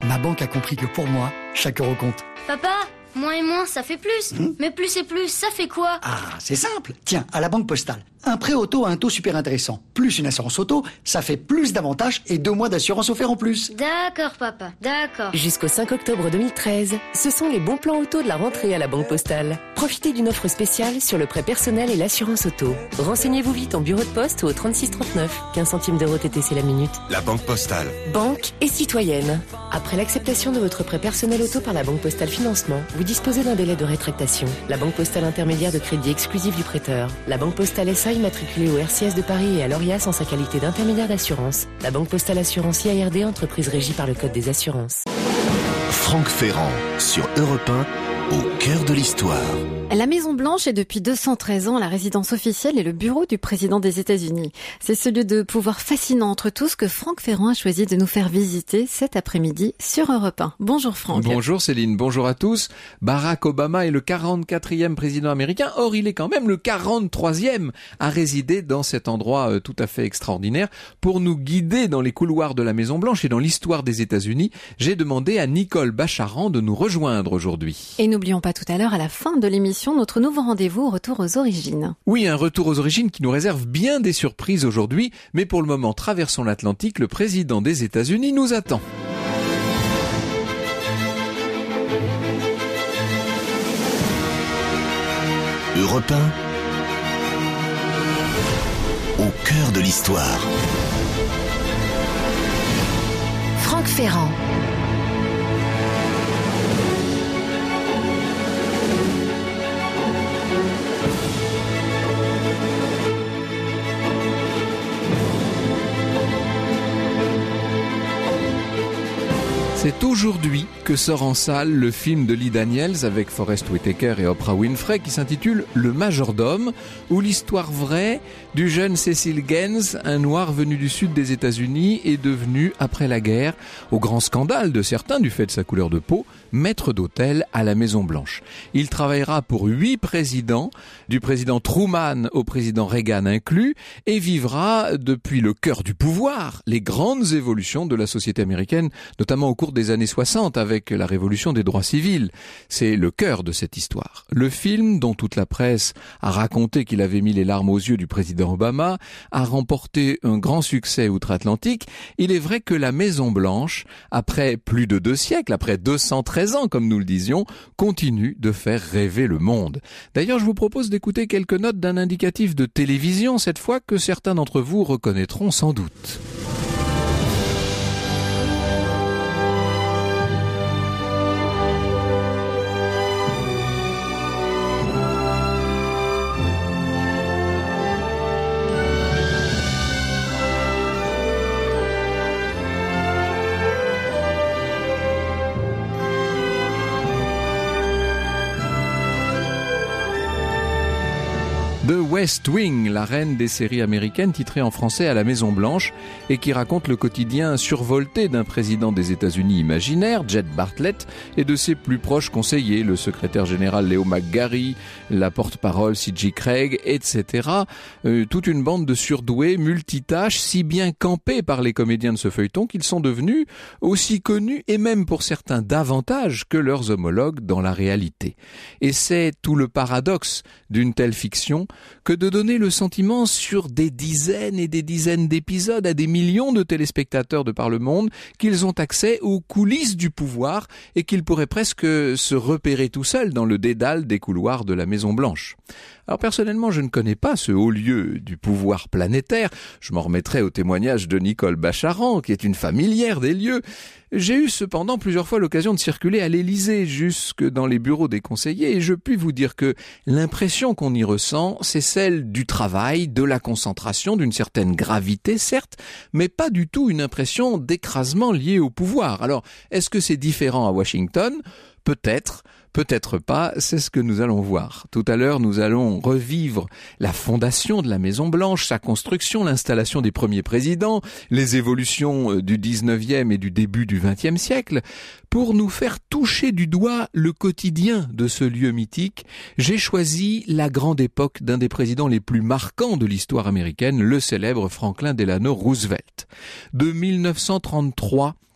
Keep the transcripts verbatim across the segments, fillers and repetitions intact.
Ma banque a compris que pour moi, chaque euro compte. Papa, moins et moins, ça fait plus. Mmh. Mais plus et plus, ça fait quoi? Ah, c'est simple. Tiens, à la Banque Postale, un prêt auto à un taux super intéressant, plus une assurance auto, ça fait plus d'avantages et deux mois d'assurance offert en plus. D'accord, papa, d'accord. Jusqu'au cinq octobre deux mille treize, ce sont les bons plans auto de la rentrée à la Banque Postale. Profitez d'une offre spéciale sur le prêt personnel et l'assurance auto. Renseignez-vous vite en bureau de poste ou au trente-six trente-neuf, quinze centimes d'euros T T C la minute. La Banque Postale. Banque et citoyenne. Après l'acceptation de votre prêt personnel auto par la Banque Postale Financement, vous disposez d'un délai de rétractation. La Banque Postale intermédiaire de crédit exclusif du prêteur. La Banque Postale S A immatriculée au R C S de Paris et à l'Orias en sa qualité d'intermédiaire d'assurance. La Banque Postale Assurance I A R D, entreprise régie par le Code des assurances. Franck Ferrand sur Europe un, au cœur de l'histoire. La Maison Blanche est depuis deux cent treize ans la résidence officielle et le bureau du président des États-Unis. C'est ce lieu de pouvoir fascinant entre tous que Franck Ferrand a choisi de nous faire visiter cet après-midi sur Europe un. Bonjour Franck. Bonjour Céline, bonjour à tous. Barack Obama est le quarante-quatrième président américain, or il est quand même le quarante-troisième à résider dans cet endroit tout à fait extraordinaire. Pour nous guider dans les couloirs de la Maison Blanche et dans l'histoire des États-Unis, j'ai demandé à Nicole Bacharan de nous rejoindre aujourd'hui. Et n'oublions pas tout à l'heure, à la fin de l'émission, notre nouveau rendez-vous, retour aux origines. Oui, un retour aux origines qui nous réserve bien des surprises aujourd'hui, mais pour le moment, traversons l'Atlantique, le président des États-Unis nous attend. Europe un, au cœur de l'histoire. Franck Ferrand. C'est aujourd'hui que sort en salle le film de Lee Daniels avec Forest Whitaker et Oprah Winfrey qui s'intitule Le Majordome, où l'histoire vraie du jeune Cecil Gaines, un noir venu du sud des États-Unis, est devenu, après la guerre, au grand scandale de certains du fait de sa couleur de peau, maître d'hôtel à la Maison Blanche. Il travaillera pour huit présidents, du président Truman au président Reagan inclus, et vivra depuis le cœur du pouvoir les grandes évolutions de la société américaine, notamment au cours des années soixante avec la révolution des droits civils. C'est le cœur de cette histoire. Le film, dont toute la presse a raconté qu'il avait mis les larmes aux yeux du président Obama, a remporté un grand succès outre-Atlantique. Il est vrai que la Maison Blanche, après plus de deux siècles, après deux cent treize ans comme nous le disions, continue de faire rêver le monde. D'ailleurs, je vous propose d'écouter quelques notes d'un indicatif de télévision, cette fois que certains d'entre vous reconnaîtront sans doute. The West Wing, la reine des séries américaines titrée en français à la Maison Blanche et qui raconte le quotidien survolté d'un président des États-Unis imaginaire, Jed Bartlett, et de ses plus proches conseillers, le secrétaire général Leo McGarry, la porte-parole C J Craig, et cetera. Euh, toute une bande de surdoués, multitâches, si bien campés par les comédiens de ce feuilleton qu'ils sont devenus aussi connus et même pour certains davantage que leurs homologues dans la réalité. Et c'est tout le paradoxe d'une telle fiction que de donner le sentiment sur des dizaines et des dizaines d'épisodes à des millions de téléspectateurs de par le monde qu'ils ont accès aux coulisses du pouvoir et qu'ils pourraient presque se repérer tout seuls dans le dédale des couloirs de la Maison Blanche. Alors personnellement, je ne connais pas ce haut lieu du pouvoir planétaire. Je m'en remettrai au témoignage de Nicole Bacharan, qui est une familière des lieux. J'ai eu cependant plusieurs fois l'occasion de circuler à l'Élysée, jusque dans les bureaux des conseillers, et je puis vous dire que l'impression qu'on y ressent, c'est celle du travail, de la concentration, d'une certaine gravité, certes, mais pas du tout une impression d'écrasement lié au pouvoir. Alors, est-ce que c'est différent à Washington ? Peut-être, peut-être pas, c'est ce que nous allons voir. Tout à l'heure, nous allons revivre la fondation de la Maison Blanche, sa construction, l'installation des premiers présidents, les évolutions du dix-neuvième et du début du vingtième siècle. Pour nous faire toucher du doigt le quotidien de ce lieu mythique, j'ai choisi la grande époque d'un des présidents les plus marquants de l'histoire américaine, le célèbre Franklin Delano Roosevelt. De mille neuf cent trente-trois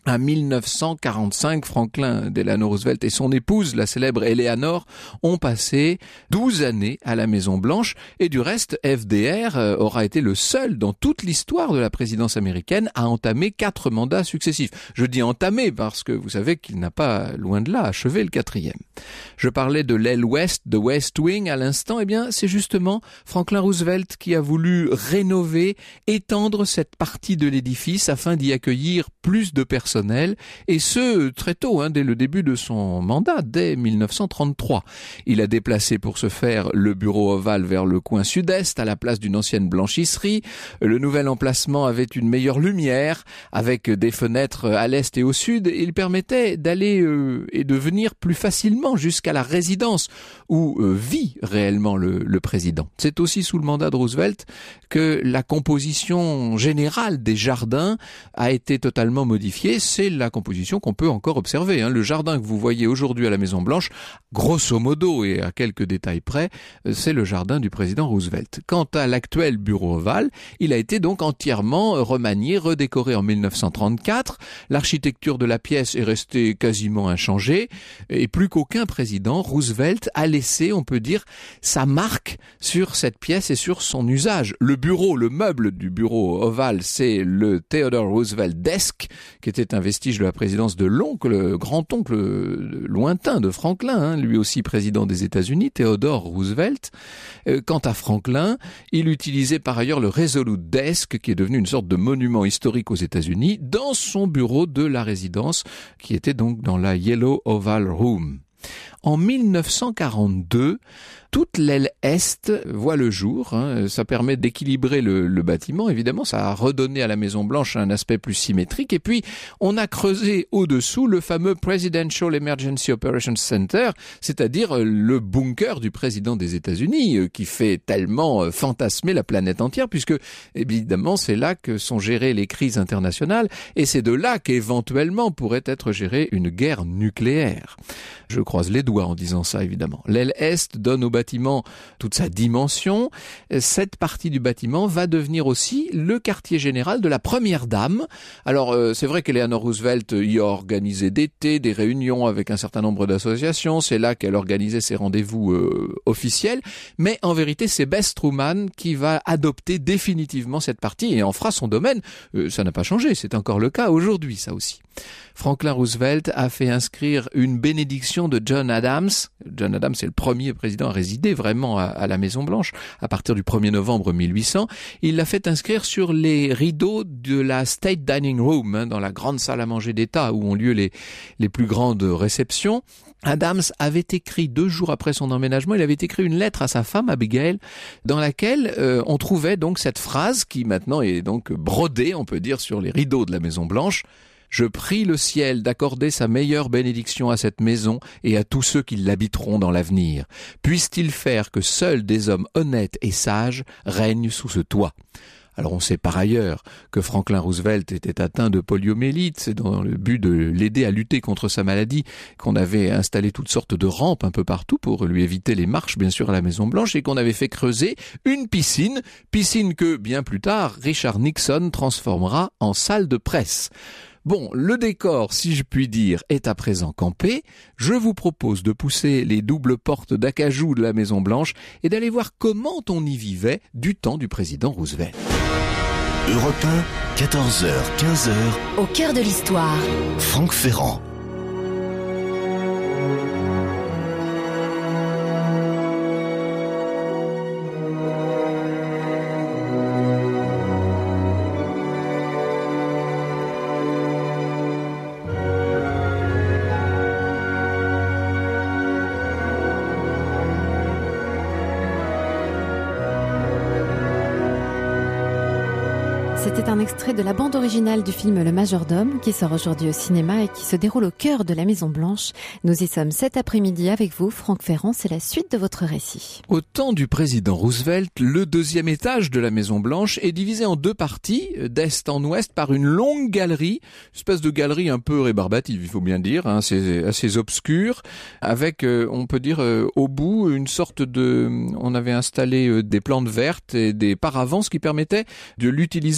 à mille neuf cent quarante-cinq, Franklin Delano Roosevelt et son épouse, la célèbre Eleanor, ont passé douze années à la Maison-Blanche et du reste, F D R aura été le seul dans toute l'histoire de la présidence américaine à entamer quatre mandats successifs. Je dis entamer parce que vous savez qu'il n'a pas, loin de là, achevé le quatrième. Je parlais de l'aile ouest, de West Wing à l'instant, eh bien c'est justement Franklin Roosevelt qui a voulu rénover, étendre cette partie de l'édifice afin d'y accueillir plus de personnel, et ce, très tôt, hein, dès le début de son mandat, dès mille neuf cent trente-trois. Il a déplacé pour ce faire le bureau ovale vers le coin sud-est, à la place d'une ancienne blanchisserie. Le nouvel emplacement avait une meilleure lumière, avec des fenêtres à l'est et au sud. Il permettait d'aller euh, et de venir plus facilement jusqu'à la résidence où euh, vit réellement le, le président. C'est aussi sous le mandat de Roosevelt que la composition générale des jardins a été totalement modifiée. C'est la composition qu'on peut encore observer. Hein. Le jardin que vous voyez aujourd'hui à la Maison-Blanche, grosso modo et à quelques détails près, c'est le jardin du président Roosevelt. Quant à l'actuel bureau ovale, il a été donc entièrement remanié, redécoré en mille neuf cent trente-quatre. L'architecture de la pièce est restée quasiment inchangée et plus qu'aucun président, Roosevelt a laissé, on peut dire, sa marque sur cette pièce et sur son usage. Le bureau, le meuble du bureau ovale, c'est le Theodore Roosevelt Desk, qui était un vestige de la présidence de l'oncle, grand-oncle lointain de Franklin, hein, lui aussi président des États-Unis, Theodore Roosevelt. Euh, quant à Franklin, il utilisait par ailleurs le Resolute Desk, qui est devenu une sorte de monument historique aux États-Unis, dans son bureau de la résidence, qui était donc dans la Yellow Oval Room. En mille neuf cent quarante-deux, toute l'aile est voit le jour. Hein. Ça permet d'équilibrer le, le bâtiment. Évidemment, ça a redonné à la Maison-Blanche un aspect plus symétrique. Et puis, on a creusé au-dessous le fameux Presidential Emergency Operations Center, c'est-à-dire le bunker du président des États-Unis, qui fait tellement fantasmer la planète entière, puisque, évidemment, c'est là que sont gérées les crises internationales. Et c'est de là qu'éventuellement pourrait être gérée une guerre nucléaire. Je croise les doigts en disant ça, évidemment. L'aile est donne au bâtiment toute sa dimension. Cette partie du bâtiment va devenir aussi le quartier général de la première dame. Alors, euh, c'est vrai qu'Eleanor Roosevelt y a organisé des thés, des réunions avec un certain nombre d'associations. C'est là qu'elle organisait ses rendez-vous euh, officiels. Mais en vérité, c'est Bess Truman qui va adopter définitivement cette partie et en fera son domaine. Euh, ça n'a pas changé, c'est encore le cas aujourd'hui, ça aussi. Franklin Roosevelt a fait inscrire une bénédiction de John Adams. John Adams est le premier président à résider vraiment à, à la Maison-Blanche à partir du premier novembre mille huit cents. Il l'a fait inscrire sur les rideaux de la State Dining Room, hein, dans la grande salle à manger d'État où ont lieu les, les plus grandes réceptions. Adams avait écrit, deux jours après son emménagement, il avait écrit une lettre à sa femme, Abigail, dans laquelle euh, on trouvait donc cette phrase qui maintenant est donc brodée, on peut dire, sur les rideaux de la Maison-Blanche. Je prie le ciel d'accorder sa meilleure bénédiction à cette maison et à tous ceux qui l'habiteront dans l'avenir. Puisse-t-il faire que seuls des hommes honnêtes et sages règnent sous ce toit. Alors on sait par ailleurs que Franklin Roosevelt était atteint de poliomyélite. C'est dans le but de l'aider à lutter contre sa maladie qu'on avait installé toutes sortes de rampes un peu partout pour lui éviter les marches, bien sûr, à la Maison-Blanche, et qu'on avait fait creuser une piscine, piscine que, bien plus tard, Richard Nixon transformera en salle de presse. Bon, le décor, si je puis dire, est à présent campé. Je vous propose de pousser les doubles portes d'acajou de la Maison-Blanche et d'aller voir comment on y vivait du temps du président Roosevelt. Europe un, quatorze heures, quinze heures. Au cœur de l'histoire. Franck Ferrand. C'était un extrait de la bande originale du film Le Majordome qui sort aujourd'hui au cinéma et qui se déroule au cœur de la Maison-Blanche. Nous y sommes cet après-midi avec vous, Franck Ferrand, c'est la suite de votre récit. Au temps du président Roosevelt, le deuxième étage de la Maison-Blanche est divisé en deux parties, d'est en ouest, par une longue galerie, une espèce de galerie un peu rébarbative, il faut bien dire, hein, assez, assez obscure, avec, euh, on peut dire, euh, au bout, une sorte de... On avait installé euh, des plantes vertes et des paravents, ce qui permettait de l'utiliser pour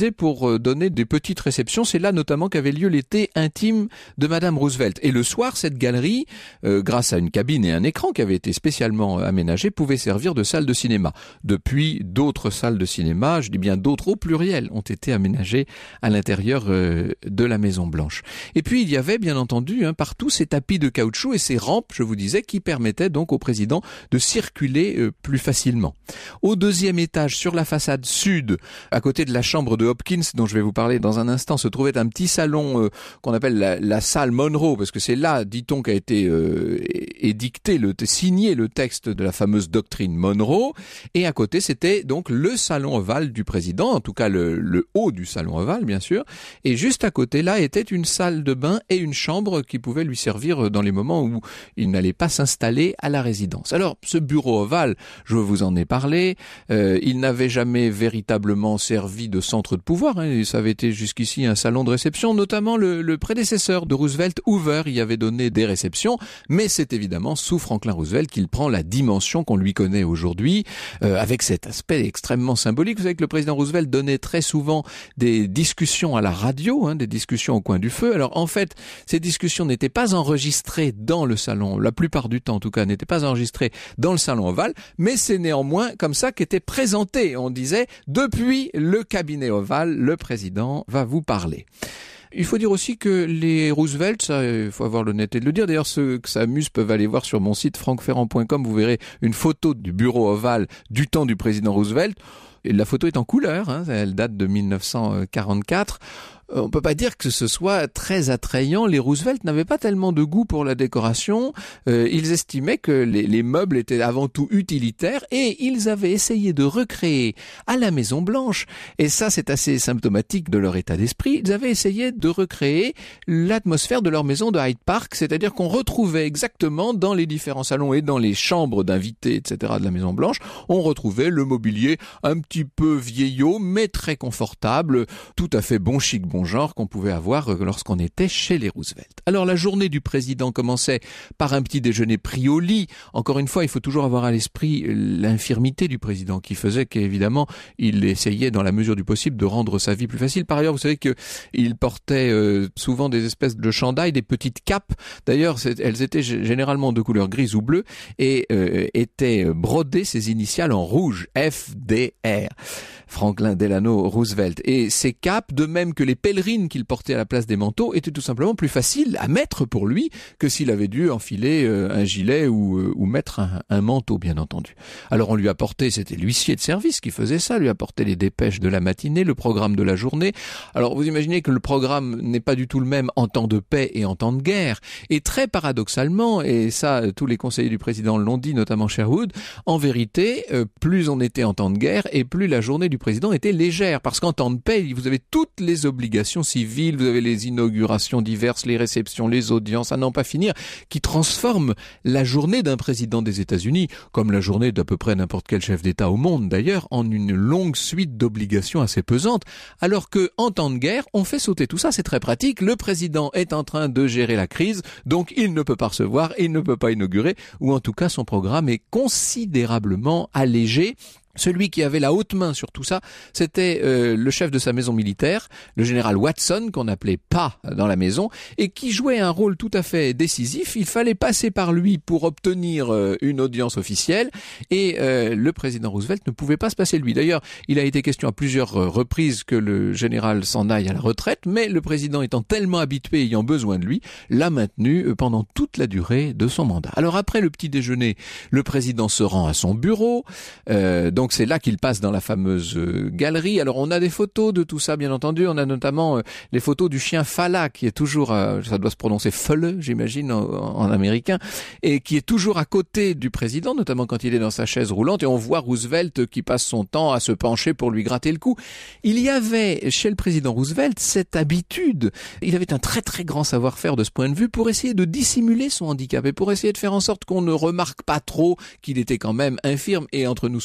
pour donner des petites réceptions. C'est là notamment qu'avait lieu l'été intime de Madame Roosevelt. Et le soir, cette galerie, euh, grâce à une cabine et un écran qui avaient été spécialement aménagés, pouvait servir de salle de cinéma. Depuis, d'autres salles de cinéma, je dis bien d'autres au pluriel, ont été aménagées à l'intérieur euh, de la Maison Blanche. Et puis il y avait bien entendu hein, partout ces tapis de caoutchouc et ces rampes, je vous disais, qui permettaient donc au président de circuler euh, plus facilement. Au deuxième étage, sur la façade sud, à côté de la chambre de Hopkins, dont je vais vous parler dans un instant, se trouvait un petit salon euh, qu'on appelle la, la salle Monroe, parce que c'est là, dit-on, qu'a été euh, édicté, le, signé le texte de la fameuse doctrine Monroe. Et à côté, c'était donc le salon ovale du président, en tout cas le, le haut du salon ovale, bien sûr. Et juste à côté, là, était une salle de bain et une chambre qui pouvaient lui servir dans les moments où il n'allait pas s'installer à la résidence. Alors, ce bureau ovale, je vous en ai parlé, euh, il n'avait jamais véritablement servi de centre de pouvoir. Hein, ça avait été jusqu'ici un salon de réception, notamment le, le prédécesseur de Roosevelt, Hoover, y avait donné des réceptions, mais c'est évidemment sous Franklin Roosevelt qu'il prend la dimension qu'on lui connaît aujourd'hui, euh, avec cet aspect extrêmement symbolique. Vous savez que le président Roosevelt donnait très souvent des discussions à la radio, hein, des discussions au coin du feu. Alors en fait, ces discussions n'étaient pas enregistrées dans le salon, la plupart du temps en tout cas, n'étaient pas enregistrées dans le salon ovale, mais c'est néanmoins comme ça qu'était présenté. On disait, depuis le cabinet ovale, le président va vous parler. Il faut dire aussi que les Roosevelt, ça, il faut avoir l'honnêteté de le dire. D'ailleurs, ceux que ça amuse peuvent aller voir sur mon site franck ferrand point com. Vous verrez une photo du bureau ovale du temps du président Roosevelt. Et la photo est en couleur, hein, elle date de mille neuf cent quarante-quatre. On peut pas dire que ce soit très attrayant. Les Roosevelt n'avaient pas tellement de goût pour la décoration. Euh, ils estimaient que les, les meubles étaient avant tout utilitaires et ils avaient essayé de recréer à la Maison Blanche, et ça c'est assez symptomatique de leur état d'esprit, ils avaient essayé de recréer l'atmosphère de leur maison de Hyde Park, c'est-à-dire qu'on retrouvait exactement dans les différents salons et dans les chambres d'invités, et cetera de la Maison Blanche, on retrouvait le mobilier un petit peu vieillot, mais très confortable, tout à fait bon chic, bon genre qu'on pouvait avoir lorsqu'on était chez les Roosevelt. Alors la journée du président commençait par un petit déjeuner pris au lit. Encore une fois, il faut toujours avoir à l'esprit l'infirmité du président qui faisait qu'évidemment il essayait dans la mesure du possible de rendre sa vie plus facile. Par ailleurs, vous savez qu'il portait euh, souvent des espèces de chandails, des petites capes. D'ailleurs, elles étaient généralement de couleur grise ou bleue et euh, étaient brodées, ces initiales, en rouge, F D R. Franklin Delano Roosevelt. Et ces capes, de même que les pèlerines qu'il portait à la place des manteaux, étaient tout simplement plus faciles à mettre pour lui que s'il avait dû enfiler euh, un gilet ou, euh, ou mettre un, un manteau, bien entendu. Alors on lui apportait, c'était l'huissier de service qui faisait ça, lui apportait les dépêches de la matinée, le programme de la journée. Alors vous imaginez que le programme n'est pas du tout le même en temps de paix et en temps de guerre. Et très paradoxalement, et ça tous les conseillers du président l'ont dit, notamment Sherwood, en vérité, euh, plus on était en temps de guerre et plus la journée du président était légère, parce qu'en temps de paix, vous avez toutes les obligations civiles, vous avez les inaugurations diverses, les réceptions, les audiences, à n'en pas finir, qui transforment la journée d'un président des États-Unis, comme la journée d'à peu près n'importe quel chef d'État au monde d'ailleurs, en une longue suite d'obligations assez pesantes, alors que en temps de guerre, on fait sauter tout ça, c'est très pratique, le président est en train de gérer la crise, donc il ne peut pas recevoir, il ne peut pas inaugurer, ou en tout cas son programme est considérablement allégé. Celui qui avait la haute main sur tout ça, c'était euh, le chef de sa maison militaire, le général Watson, qu'on appelait pas dans la maison, et qui jouait un rôle tout à fait décisif. Il fallait passer par lui pour obtenir euh, une audience officielle, et euh, le président Roosevelt ne pouvait pas se passer de lui. D'ailleurs, il a été question à plusieurs euh, reprises que le général s'en aille à la retraite, mais le président étant tellement habitué, ayant besoin de lui, l'a maintenu euh, pendant toute la durée de son mandat. Alors après le petit déjeuner, le président se rend à son bureau, euh, donc Donc c'est là qu'il passe dans la fameuse euh, galerie. Alors on a des photos de tout ça, bien entendu. On a notamment euh, les photos du chien Fala, qui est toujours, euh, ça doit se prononcer Fele, j'imagine, en, en américain, et qui est toujours à côté du président, notamment quand il est dans sa chaise roulante. Et on voit Roosevelt qui passe son temps à se pencher pour lui gratter le cou. Il y avait chez le président Roosevelt cette habitude. Il avait un très très grand savoir-faire de ce point de vue pour essayer de dissimuler son handicap et pour essayer de faire en sorte qu'on ne remarque pas trop qu'il était quand même infirme et, entre nous soit dit,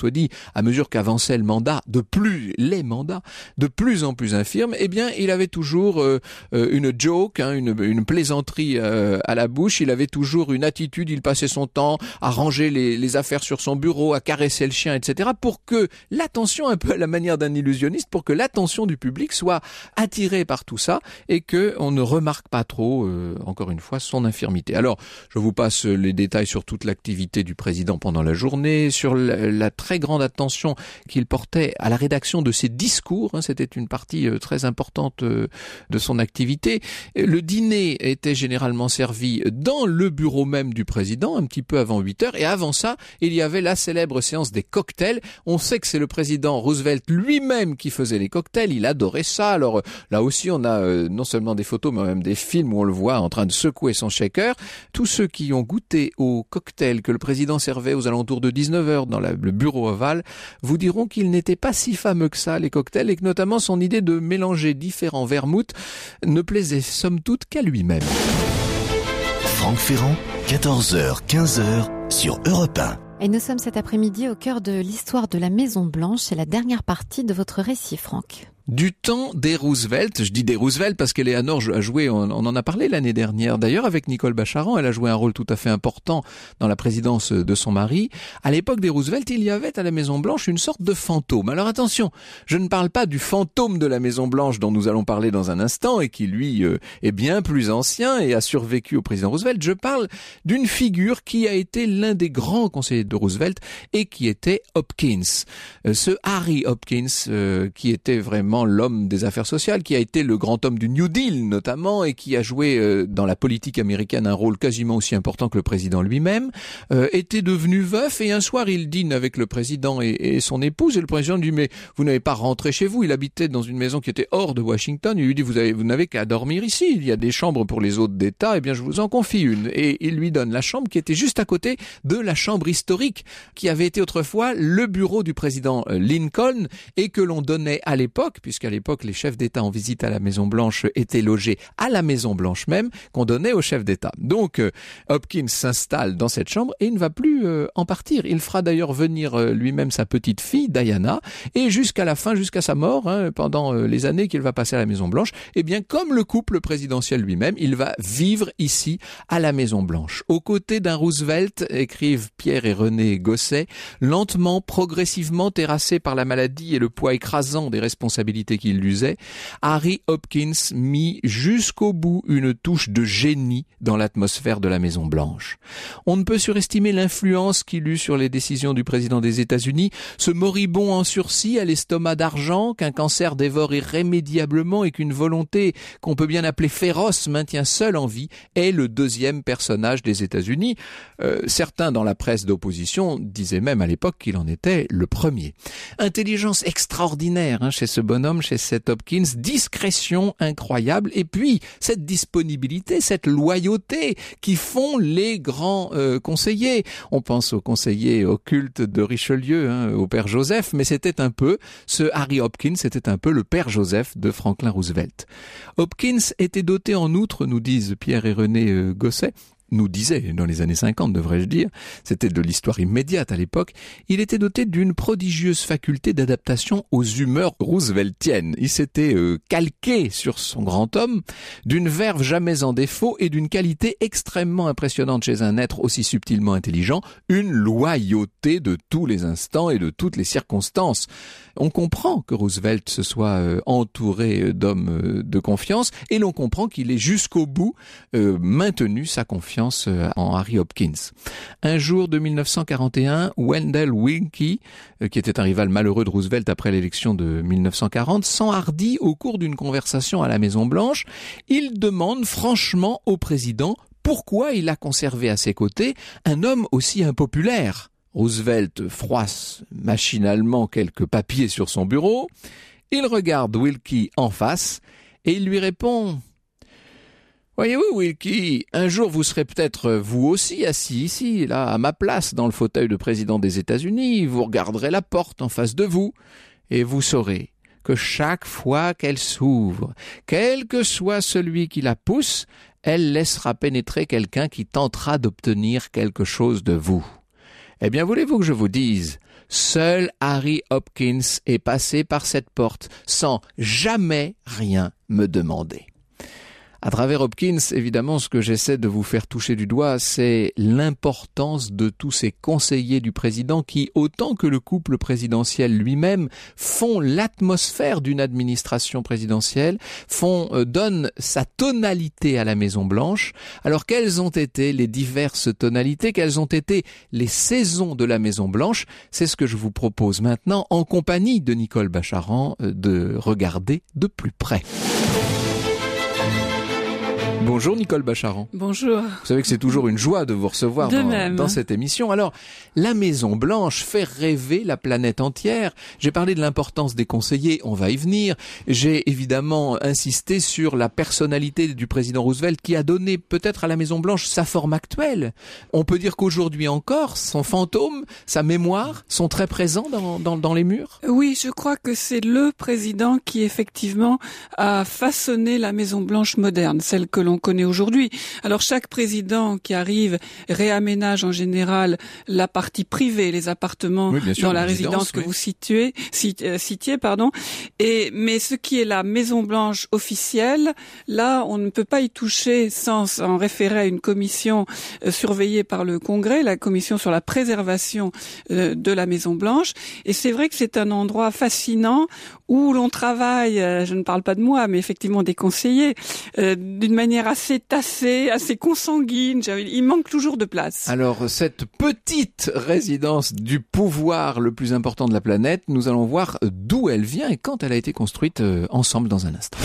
à mesure qu'avançait le mandat, de plus les mandats, de plus en plus infirmes, eh bien, il avait toujours euh, une joke, hein, une, une plaisanterie euh, à la bouche. Il avait toujours une attitude. Il passait son temps à ranger les, les affaires sur son bureau, à caresser le chien, et cetera, pour que l'attention, un peu à la manière d'un illusionniste, pour que l'attention du public soit attirée par tout ça et que on ne remarque pas trop, euh, encore une fois, son infirmité. Alors, je vous passe les détails sur toute l'activité du président pendant la journée, sur la, la très grande attention qu'il portait à la rédaction de ses discours. Hein, c'était une partie euh, très importante euh, de son activité. Le dîner était généralement servi dans le bureau même du président, un petit peu avant huit heures, et avant ça, il y avait la célèbre séance des cocktails. On sait que c'est le président Roosevelt lui-même qui faisait les cocktails, il adorait ça. Alors là aussi, on a euh, non seulement des photos, mais même des films où on le voit en train de secouer son shaker. Tous ceux qui ont goûté au cocktail que le président servait aux alentours de dix-neuf heures dans la, le bureau ovale, vous diront qu'il n'était pas si fameux que ça, les cocktails, et que notamment son idée de mélanger différents vermouths ne plaisait somme toute qu'à lui-même. Franck Ferrand, quatorze heures quinze sur Europe un. Et nous sommes cet après-midi au cœur de l'histoire de la Maison Blanche. C'est la dernière partie de votre récit, Franck. Du temps des Roosevelt, je dis des Roosevelt parce qu'Eleanor a joué, on, on en a parlé l'année dernière d'ailleurs avec Nicole Bacharan, elle a joué un rôle tout à fait important dans la présidence de son mari. À l'époque des Roosevelt, il y avait à la Maison Blanche une sorte de fantôme. Alors attention, je ne parle pas du fantôme de la Maison Blanche dont nous allons parler dans un instant et qui lui euh, est bien plus ancien et a survécu au président Roosevelt. Je parle d'une figure qui a été l'un des grands conseillers de Roosevelt et qui était Hopkins. Euh, ce Harry Hopkins euh, qui était vraiment l'homme des affaires sociales, qui a été le grand homme du New Deal notamment et qui a joué euh, dans la politique américaine un rôle quasiment aussi important que le président lui-même, euh, était devenu veuf et un soir il dîne avec le président et, et son épouse et le président lui dit mais vous n'avez pas rentré chez vous, il habitait dans une maison qui était hors de Washington, il lui dit vous, avez, vous n'avez qu'à dormir ici, il y a des chambres pour les hôtes d'État, et bien je vous en confie une, et il lui donne la chambre qui était juste à côté de la chambre historique qui avait été autrefois le bureau du président Lincoln et que l'on donnait à l'époque, puisqu'à l'époque, les chefs d'État en visite à la Maison-Blanche étaient logés à la Maison-Blanche même, qu'on donnait aux chefs d'État. Donc, euh, Hopkins s'installe dans cette chambre et il ne va plus euh, en partir. Il fera d'ailleurs venir euh, lui-même sa petite fille, Diana, et jusqu'à la fin, jusqu'à sa mort, hein, pendant euh, les années qu'il va passer à la Maison-Blanche, eh bien, comme le couple présidentiel lui-même, il va vivre ici, à la Maison-Blanche. Aux côtés d'un Roosevelt, écrivent Pierre et René Gosset, lentement, progressivement terrassé par la maladie et le poids écrasant des responsabilités qu'il l'usait, Harry Hopkins mit jusqu'au bout une touche de génie dans l'atmosphère de la Maison Blanche. On ne peut surestimer l'influence qu'il eut sur les décisions du président des États-Unis, ce moribond en sursis à l'estomac d'argent qu'un cancer dévore irrémédiablement et qu'une volonté qu'on peut bien appeler féroce maintient seul en vie, est le deuxième personnage des États-Unis. Euh, certains dans la presse d'opposition disaient même à l'époque qu'il en était le premier. Intelligence extraordinaire hein, chez ce bonhomme, chez cet Hopkins, discrétion incroyable et puis cette disponibilité, cette loyauté qui font les grands euh, conseillers. On pense aux conseillers occultes de Richelieu, hein, au père Joseph, mais c'était un peu, ce Harry Hopkins, c'était un peu le père Joseph de Franklin Roosevelt. Hopkins était doté en outre, nous disent Pierre et René euh, Gosset, nous disait dans les années cinquante, devrais-je dire, c'était de l'histoire immédiate à l'époque, il était doté d'une prodigieuse faculté d'adaptation aux humeurs rooseveltiennes. Il s'était euh, calqué sur son grand homme, d'une verve jamais en défaut et d'une qualité extrêmement impressionnante chez un être aussi subtilement intelligent, une loyauté de tous les instants et de toutes les circonstances. On comprend que Roosevelt se soit euh, entouré d'hommes euh, de confiance et l'on comprend qu'il ait jusqu'au bout euh, maintenu sa confiance en Harry Hopkins. Un jour de mille neuf cent quarante et un, Wendell Willkie, qui était un rival malheureux de Roosevelt après l'élection de mille neuf cent quarante, s'enhardit au cours d'une conversation à la Maison-Blanche. Il demande franchement au président pourquoi il a conservé à ses côtés un homme aussi impopulaire. Roosevelt froisse machinalement quelques papiers sur son bureau. Il regarde Willkie en face et il lui répond: voyez-vous, Willkie, un jour vous serez peut-être vous aussi assis ici, là, à ma place, dans le fauteuil de président des États-Unis, vous regarderez la porte en face de vous, et vous saurez que chaque fois qu'elle s'ouvre, quel que soit celui qui la pousse, elle laissera pénétrer quelqu'un qui tentera d'obtenir quelque chose de vous. Eh bien, voulez-vous que je vous dise, Seul Harry Hopkins est passé par cette porte sans jamais rien me demander. À travers Hopkins, évidemment, ce que j'essaie de vous faire toucher du doigt, c'est l'importance de tous ces conseillers du président qui, autant que le couple présidentiel lui-même, font l'atmosphère d'une administration présidentielle, font, euh, donnent sa tonalité à la Maison-Blanche. Alors, quelles ont été les diverses tonalités, quelles ont été les saisons de la Maison-Blanche? C'est ce que je vous propose maintenant, en compagnie de Nicole Bacharan, euh, de regarder de plus près. Bonjour Nicole Bacharan. Bonjour. Vous savez que c'est toujours une joie de vous recevoir dans, dans cette émission. Alors, la Maison Blanche fait rêver la planète entière. J'ai parlé de l'importance des conseillers, on va y venir. J'ai évidemment insisté sur la personnalité du président Roosevelt qui a donné peut-être à la Maison Blanche sa forme actuelle. On peut dire qu'aujourd'hui encore, son fantôme, sa mémoire sont très présents dans, dans, dans les murs. Oui, je crois que c'est le président qui effectivement a façonné la Maison Blanche moderne, celle que l'on connaît aujourd'hui. Alors chaque président qui arrive réaménage en général la partie privée, les appartements oui, sûr, dans la résidence que oui. vous situez, cit, euh, citiez, pardon. Et mais ce qui est la Maison Blanche officielle, là on ne peut pas y toucher sans en référer à une commission euh, surveillée par le Congrès, la commission sur la préservation euh, de la Maison Blanche. Et c'est vrai que c'est un endroit fascinant où l'on travaille. Euh, je ne parle pas de moi, mais effectivement des conseillers euh, d'une manière assez tassée, assez consanguine. Il manque toujours de place. Alors, cette petite résidence du pouvoir le plus important de la planète, nous allons voir d'où elle vient et quand elle a été construite euh, ensemble dans un instant.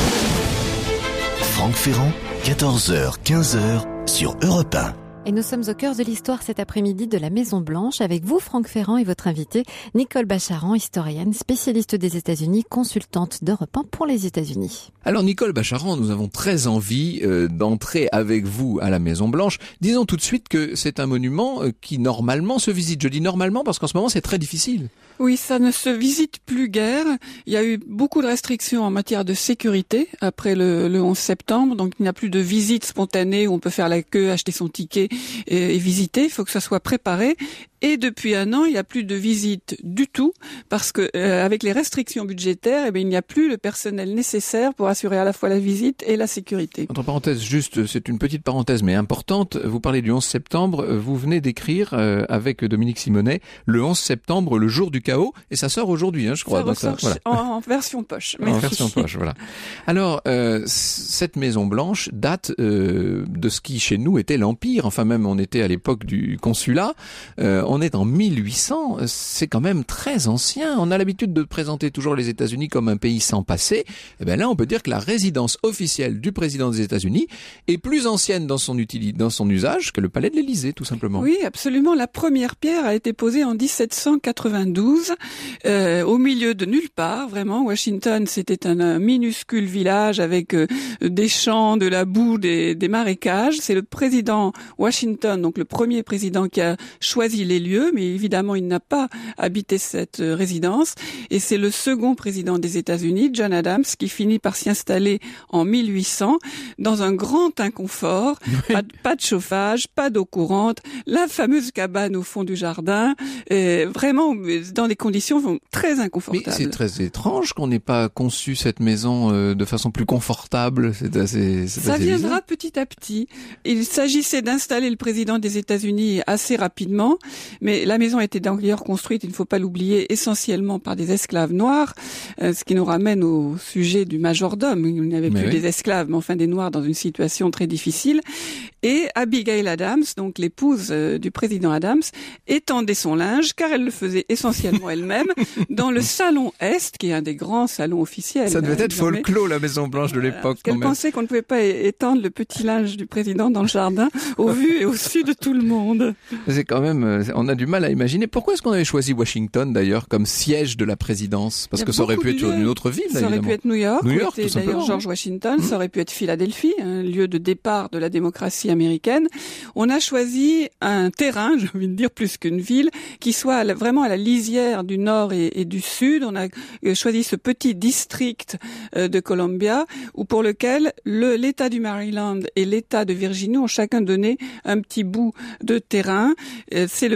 Franck Ferrand, quatorze heures quinze sur Europe un. Et nous sommes au cœur de l'histoire cet après-midi de la Maison Blanche avec vous, Franck Ferrand, et votre invitée, Nicole Bacharan, historienne, spécialiste des États-Unis, consultante d'Europe un pour les États-Unis. Alors Nicole Bacharan, nous avons très envie euh, d'entrer avec vous à la Maison Blanche. Disons tout de suite que c'est un monument euh, qui normalement se visite. Je dis normalement parce qu'en ce moment c'est très difficile. Oui, ça ne se visite plus guère. Il y a eu beaucoup de restrictions en matière de sécurité après le, le onze septembre. Donc, il n'y a plus de visite spontanée où on peut faire la queue, acheter son ticket et, et visiter. Il faut que ça soit préparé. Et depuis un an, il n'y a plus de visite du tout parce que euh, avec les restrictions budgétaires, eh bien, il n'y a plus le personnel nécessaire pour assurer à la fois la visite et la sécurité. Entre parenthèses, juste, c'est une petite parenthèse mais importante. Vous parlez du onze septembre. Vous venez d'écrire euh, avec Dominique Simonet le onze septembre, le jour du chaos, et ça sort aujourd'hui, hein, je crois. Ça ressort ça, voilà. en, en version poche. Merci. En version poche, voilà. Alors, euh, cette Maison Blanche date euh, de ce qui chez nous était l'Empire. Enfin, même on était à l'époque du consulat. Euh, On est en mille huit cents, c'est quand même très ancien. On a l'habitude de présenter toujours les États-Unis comme un pays sans passé. Et bien là, on peut dire que la résidence officielle du président des États-Unis est plus ancienne dans son, utilité, dans son usage que le palais de l'Élysée, tout simplement. Oui, absolument. La première pierre a été posée en dix-sept cent quatre-vingt-douze, euh, au milieu de nulle part, vraiment. Washington, c'était un, un minuscule village avec euh, des champs, de la boue, des, des marécages. C'est le président Washington, donc le premier président qui a choisi les lieux, mais évidemment, il n'a pas habité cette euh, résidence. Et c'est le second président des États-Unis, John Adams, qui finit par s'y installer en mille huit cents dans un grand inconfort. Pas de, pas de chauffage, pas d'eau courante, la fameuse cabane au fond du jardin, et vraiment dans des conditions très inconfortables. Mais c'est très étrange qu'on n'ait pas conçu cette maison euh, de façon plus confortable. C'est assez, c'est Ça assez viendra bizarre. Petit à petit. Il s'agissait d'installer le président des États-Unis assez rapidement. Mais la maison a été d'ailleurs construite, il ne faut pas l'oublier, essentiellement par des esclaves noirs, euh, ce qui nous ramène au sujet du majordome. Il n'y avait mais plus oui. des esclaves, mais enfin des noirs dans une situation très difficile. Et Abigail Adams, donc l'épouse euh, du président Adams, étendait son linge, car elle le faisait essentiellement elle-même, dans le salon Est, qui est un des grands salons officiels. Ça devait hein, être folklore, la Maison Blanche de l'époque. Elle pensait qu'on ne pouvait pas étendre le petit linge du président dans le jardin, au vu et au su de tout le monde. C'est quand même, on a du mal à imaginer. Pourquoi est-ce qu'on avait choisi Washington d'ailleurs comme siège de la présidence? Parce que ça aurait pu être une autre ville. Ça évidemment. aurait pu être New York, New York, où était d'ailleurs George Washington. Mmh. Ça aurait pu être Philadelphie, un lieu de départ de la démocratie américaine. On a choisi un terrain, j'ai envie de dire plus qu'une ville, qui soit à la, vraiment à la lisière du nord et, et du sud. On a choisi ce petit district euh, de Columbia, où pour lequel le, l'État du Maryland et l'État de Virginie ont chacun donné un petit bout de terrain. Euh, c'est le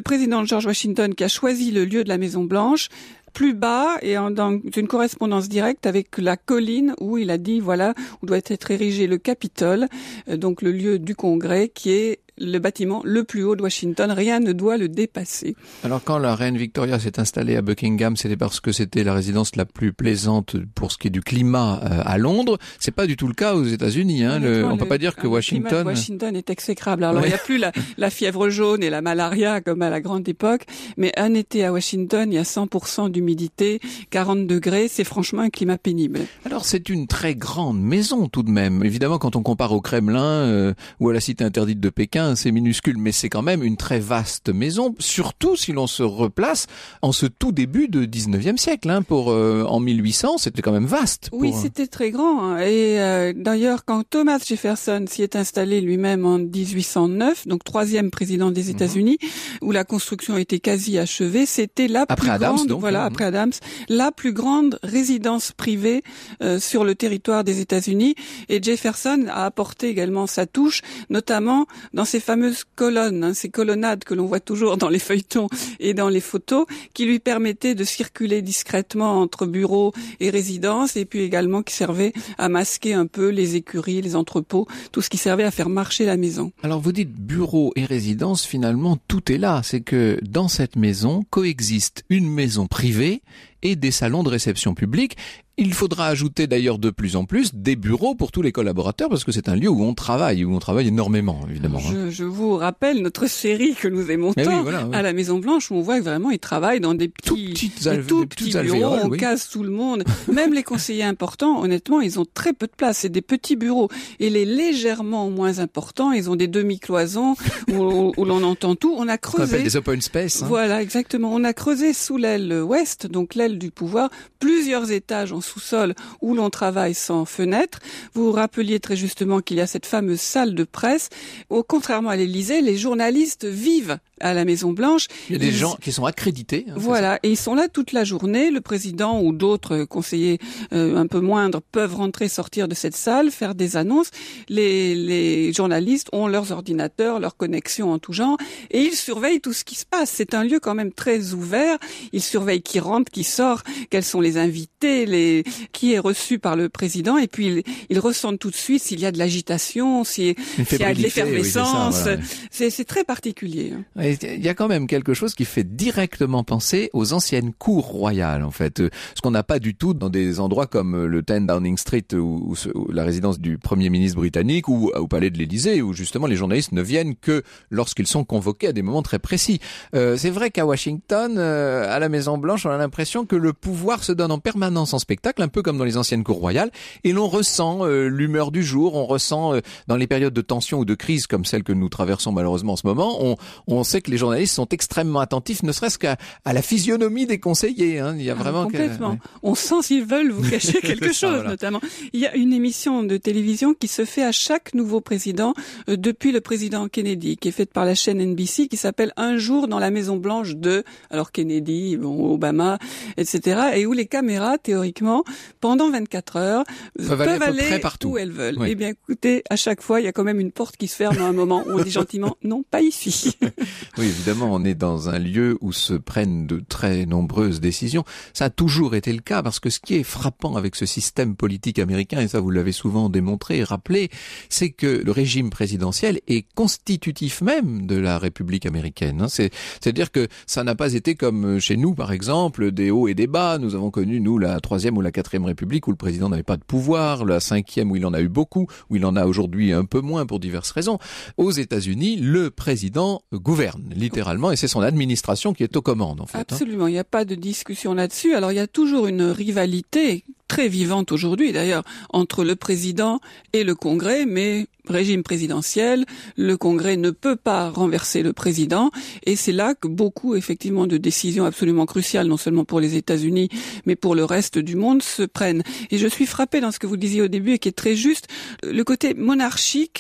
président George Washington qui a choisi le lieu de la Maison Blanche, plus bas et en, dans une correspondance directe avec la colline où il a dit, voilà, où doit être érigé le Capitole, euh, donc le lieu du Congrès, qui est le bâtiment le plus haut de Washington. Rien ne doit le dépasser. Alors quand la reine Victoria s'est installée à Buckingham, c'était parce que c'était la résidence la plus plaisante pour ce qui est du climat euh, à Londres. C'est pas du tout le cas aux États-Unis. Hein. Le, on le, peut pas dire que le Washington... climat de Washington est exécrable. Alors ouais. il n'y a plus la, la fièvre jaune et la malaria comme à la grande époque, mais un été à Washington, il y a cent pour cent d'humidité, quarante degrés. C'est franchement un climat pénible. Alors c'est une très grande maison tout de même. Évidemment, quand on compare au Kremlin euh, ou à la cité interdite de Pékin, c'est minuscule, mais c'est quand même une très vaste maison, surtout si l'on se replace en ce tout début de dix-neuvième siècle. Hein, pour euh, en mille huit cents, c'était quand même vaste. Oui, pour... c'était très grand. Hein. Et euh, d'ailleurs, quand Thomas Jefferson s'y est installé lui-même en dix-huit cent neuf, donc troisième président des États-Unis, mmh. où la construction était quasi achevée, c'était la après plus Adams, grande, donc, voilà, hein. après Adams, la plus grande résidence privée euh, sur le territoire des États-Unis. Et Jefferson a apporté également sa touche, notamment dans ces fameuses colonnes, hein, ces colonnades que l'on voit toujours dans les feuilletons et dans les photos, qui lui permettaient de circuler discrètement entre bureaux et résidences, et puis également qui servaient à masquer un peu les écuries, les entrepôts, tout ce qui servait à faire marcher la maison. Alors vous dites bureau et résidence, finalement tout est là. C'est que dans cette maison coexistent une maison privée et des salons de réception publique. Il faudra ajouter d'ailleurs de plus en plus des bureaux pour tous les collaborateurs, parce que c'est un lieu où on travaille, où on travaille énormément, évidemment. Je, je vous rappelle notre série que nous aimons tant, oui, voilà, oui. à la Maison Blanche, où on voit que vraiment ils travaillent dans des petits, tout petites, des tout des petits bureaux, alvéoles, on oui. casse tout le monde. Même les conseillers importants, honnêtement, ils ont très peu de place. C'est des petits bureaux. Et les légèrement moins importants, ils ont des demi-cloisons où, où l'on entend tout. On a creusé. On appelle des open space. Hein. Voilà, exactement. On a creusé sous l'aile ouest, donc l'aile du pouvoir, plusieurs étages en sous-sol où l'on travaille sans fenêtre. Vous vous rappeliez très justement qu'il y a cette fameuse salle de presse. Au contrairement à l'Élysée, les journalistes vivent à la Maison Blanche. Il y a des ils... gens qui sont accrédités. Hein, voilà, et ils sont là toute la journée. Le président ou d'autres conseillers euh, un peu moindres peuvent rentrer, sortir de cette salle, faire des annonces. Les, les journalistes ont leurs ordinateurs, leurs connexions en tout genre, et ils surveillent tout ce qui se passe. C'est un lieu quand même très ouvert. Ils surveillent qui rentre, qui sort, quels sont les invités, les qui est reçu par le président, et puis ils, ils ressentent tout de suite s'il y a de l'agitation, s'il, s'il y a de l'effervescence. Oui, c'est, ça, voilà. c'est, c'est très particulier. Il y a quand même quelque chose qui fait directement penser aux anciennes cours royales, en fait. Ce qu'on n'a pas du tout dans des endroits comme le dix Downing Street, ou, ou la résidence du Premier ministre britannique, ou au palais de l'Élysée, où justement les journalistes ne viennent que lorsqu'ils sont convoqués à des moments très précis. Euh, c'est vrai qu'à Washington, euh, à la Maison Blanche, on a l'impression que le pouvoir se donne en permanence en spectacle, un peu comme dans les anciennes cours royales, et l'on ressent euh, l'humeur du jour, on ressent euh, dans les périodes de tension ou de crise comme celle que nous traversons malheureusement en ce moment, on, on sait que les journalistes sont extrêmement attentifs, ne serait-ce qu'à à la physionomie des conseillers. Hein. Il y a vraiment ah, complètement. Que, ouais. On sent s'ils veulent vous cacher quelque chose, ça, voilà. Notamment. Il y a une émission de télévision qui se fait à chaque nouveau président euh, depuis le président Kennedy, qui est faite par la chaîne N B C, qui s'appelle Un jour dans la Maison Blanche de, alors Kennedy, bon, Obama, et cetera, et où les caméras, théoriquement, pendant vingt-quatre heures, peuvent, peuvent aller, aller partout où elles veulent. Oui. Eh bien, écoutez, à chaque fois, il y a quand même une porte qui se ferme à un moment où on dit gentiment, non, pas ici. Oui, évidemment, on est dans un lieu où se prennent de très nombreuses décisions. Ça a toujours été le cas, parce que ce qui est frappant avec ce système politique américain, et ça vous l'avez souvent démontré et rappelé, c'est que le régime présidentiel est constitutif même de la République américaine. C'est, c'est-à-dire que ça n'a pas été comme chez nous, par exemple, des hauts et des bas. Nous avons connu, nous, la troisième ou la quatrième République où le président n'avait pas de pouvoir, la cinquième où il en a eu beaucoup, où il en a aujourd'hui un peu moins pour diverses raisons. Aux États-Unis, le président gouverne, littéralement, et c'est son administration qui est aux commandes, en fait. Absolument, hein. Il n'y a pas de discussion là-dessus. Alors, il y a toujours une rivalité très vivante aujourd'hui, d'ailleurs, entre le président et le Congrès, mais régime présidentiel, le Congrès ne peut pas renverser le président, et c'est là que beaucoup, effectivement, de décisions absolument cruciales, non seulement pour les États-Unis, mais pour le reste du monde, se prennent. Et je suis frappée dans ce que vous disiez au début, et qui est très juste, le côté monarchique